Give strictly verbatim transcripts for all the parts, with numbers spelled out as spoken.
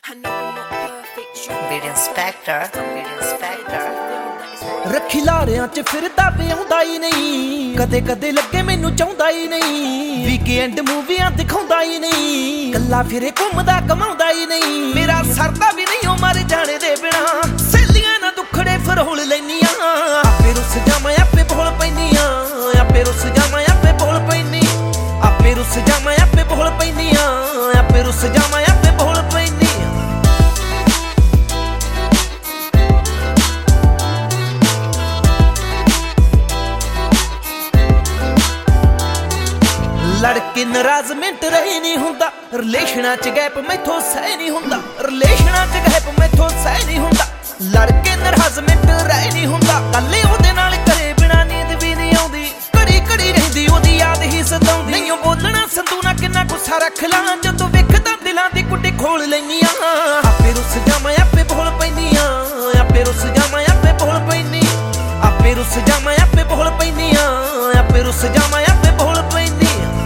Beat inspector, beat inspector. ਰੱਖੀ ਲਾਰਿਆਂ ਚ ਫਿਰਦਾ ਪਿਆਉਂਦਾ ਹੀ ਨਹੀਂ, ਕਦੇ ਕਦੇ ਲੱਗੇ ਮੈਨੂੰ ਚਾਹੁੰਦਾ ਹੀ ਨਹੀਂ। ਵੀਕਐਂਡ ਮੂਵੀਆਂ ਦਿਖਾਉਂਦਾ ਹੀ ਨਹੀਂ, ਕੱਲਾ ਫਿਰੇ ਘੁੰਮਦਾ ਕਮਾਉਂਦਾ ਹੀ ਨਹੀਂ। ਮੇਰਾ ਸਰਦਾ ਵੀ ਨਹੀਂ ਉਹ ਮਰ ਜਾਣੇ ਦੇ ਬਿਨਾ, ਸਹੇਲੀਆਂ ਨਾਲ ਦੁੱਖੜੇ ਫਰੋਲ ਲੈਨੀਆਂ। ਆਪੇ ਰੁੱਸ ਜਾਵਾਂ ਆਪੇ ਬੋਲ ਪੈਨੀਆਂ, ਆਪੇ ਰੁੱਸ ਜਾਵਾਂ ਆਪੇ ਬੋਲ ਪੈਨੀ, ਆਪੇ ਰੁੱਸ ਜਾਵਾਂ ਆਪੇ ਬੋਲ ਪੈਨੀਆਂ, ਆਪੇ ਰੁੱਸ ਜਾਵਾਂ ਆਪੇ ਬੋਲ ਪੈਨੀ। ਲੜਕੇ ਨਾਰਾਜ਼ ਮਿੰਟ ਰਹੇ ਨਹੀਂ ਹੁੰਦਾ, ਰਿਲੇਸ਼ਨਾਂ ਚ ਗੈਪ ਮੈਥੋਂ ਸਹਿ ਨਹੀਂ ਹੁੰਦਾ, ਰਿਲੇਸ਼ਨਾਂ ਚ ਗੈਪ ਮੈਥੋਂ ਸਹਿ ਨਹੀਂ ਹੁੰਦਾ। ਲੜਕੇ ਨਾਰਾਜ਼ ਮਿੰਟ ਰਹੇ ਨਹੀਂ ਹੁੰਦਾ, ਕੱਲੇ ਉਹਦੇ ਨਾਲ ਕਰੇ ਬਿਨਾ ਨੀਂਦ ਵੀ ਨਹੀਂ ਆਉਂਦੀ। ਘੜੀ ਘੜੀ ਰਹਿੰਦੀ ਉਹਦੀ ਯਾਦ ਹੀ ਸਤਾਉਂਦੀ। ਨਹੀਂ ਬੋਲਣਾ ਸੰਦੂ ਨਾ ਕਿੰਨਾ ਗੁੱਸਾ ਰੱਖ ਲਾਂ, ਜਦੋਂ ਵੇਖਦਾ ਦਿਲਾਂ ਦੀ ਕੁੱਟੀ ਖੋਲ ਲੈਨੀਆਂ। ਆਪੇ ਰੁੱਸ ਜਾਵਾਂ ਆਪੇ ਬੋਲ ਪੈਨੀਆਂ, ਆਪੇ ਰੁੱਸ ਜਾਵਾਂ ਆਪੇ ਬੋਲ ਪੈਨੀ, ਆਪੇ ਰੁੱਸ ਜਾਵਾਂ ਆਪੇ ਬੋਲ ਪੈਨੀਆਂ, ਆਪੇ ਰੁੱਸ ਜਾਵਾਂ ਆਪੇ ਬੋਲ ਪੈਨੀ।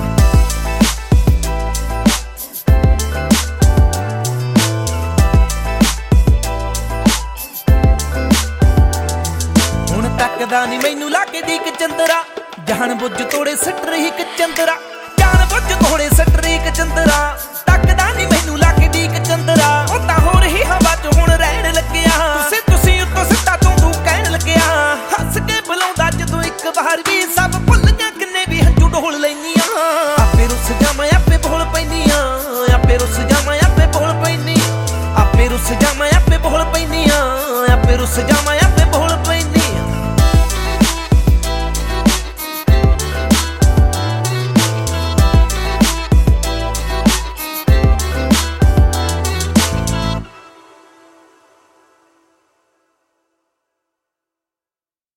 ਤੱਕਦਾ ਨੀ ਮੈਨੂੰ ਲਾਗੇ ਦੀ ਇੱਕ ਚੰਦਰਾ, ਜਾਣ ਬੁੱਝ ਤੋੜੇ ਸੱਟ ਰਹੀ ਇੱਕ ਚੰਦਰਾ, ਜਾਣ ਬੁੱਝ ਤੋੜੇ ਸੱਟ ਰਹੀ ਇੱਕ ਚੰਦਰਾ। ਤੱਕਦਾ ਨੀ ਮੈਨੂੰ ਲਾਗੇ ਦੀ ਇੱਕ ਚੰਦਰਾ, ਉਹ ਤਾਂ ਹੋ ਰਹੀ ਹਵਾ ਚ ਹੁਣ ਰਹਿਣ ਲੱਗਿਆ। ਤੁਸੀਂ ਤੁਸੀਂ ਉੱਤੋਂ ਸਿੱਧਾ ਤੂੰ ਤੂੰ ਕਹਿਣ ਲੱਗਿਆ। ਹੱਸ ਕੇ ਬੁਲਾਉਂਦਾ ਜਦੋਂ ਇੱਕ ਵਾਰ ਵੀ, ਸਭ ਭੁੱਲ ਜਾ ਕਿੰਨੇ ਵੀ ਹੰਝੂ ਢੋਲ ਲੈਨੀਆਂ। ਆਪੇ ਰੁੱਸ ਜਾਵਾਂ ਆਪੇ ਬੋਲ ਪੈਨੀਆਂ, ਆਪੇ ਰੁੱਸ ਜਾਵਾਂ ਆਪੇ ਬੋਲ ਪੈਨੀ, ਆਪੇ ਰੁੱਸ ਜਾਵਾਂ ਆਪੇ ਬੋਲ ਪੈਨੀਆਂ, ਆਪੇ ਰੁੱਸ ਜਾਵਾਂ